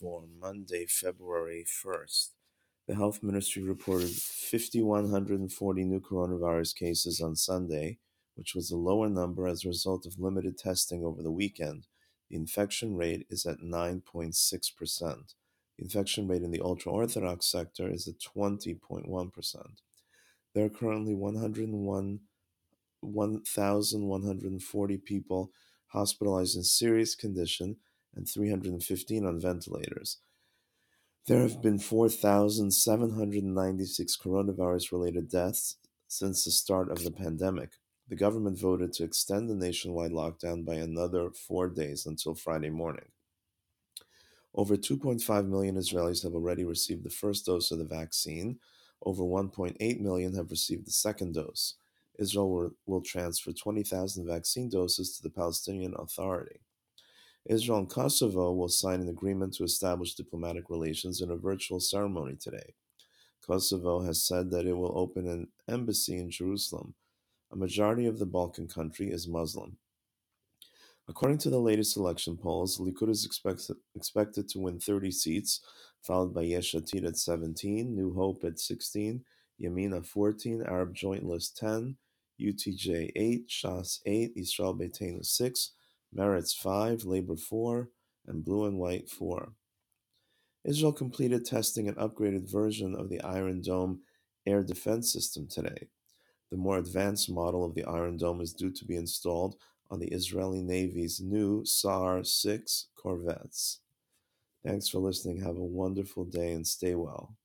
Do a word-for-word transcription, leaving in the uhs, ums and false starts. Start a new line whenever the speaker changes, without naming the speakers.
for Monday, February first. The Health Ministry reported five thousand one hundred forty new coronavirus cases on Sunday, which was a lower number as a result of limited testing over the weekend. The infection rate is at nine point six percent. The infection rate in the ultra Orthodox sector is at twenty point one percent. There are currently one hundred one one thousand one hundred forty people hospitalized in serious condition and three hundred fifteen on ventilators. There have been four thousand seven hundred ninety-six coronavirus-related deaths since the start of the pandemic. The government voted to extend the nationwide lockdown by another four days until Friday morning. Over two point five million Israelis have already received the first dose of the vaccine. Over one point eight million have received the second dose. Israel will, will transfer twenty thousand vaccine doses to the Palestinian Authority. Israel and Kosovo will sign an agreement to establish diplomatic relations in a virtual ceremony today. Kosovo has said that it will open an embassy in Jerusalem. A majority of the Balkan country is Muslim. According to the latest election polls, Likud is expect- expected to win thirty seats, followed by Yesh Atid at seventeen, New Hope at sixteen, Yamina fourteen, Arab Joint List ten, U T J eight, Shas eight, Yisrael Beitenu six, Meretz five, Labor four, and Blue and White four. Israel completed testing an upgraded version of the Iron Dome air defense system today. The more advanced model of the Iron Dome is due to be installed on the Israeli Navy's new S A R six corvettes. Thanks for listening. Have a wonderful day and stay well.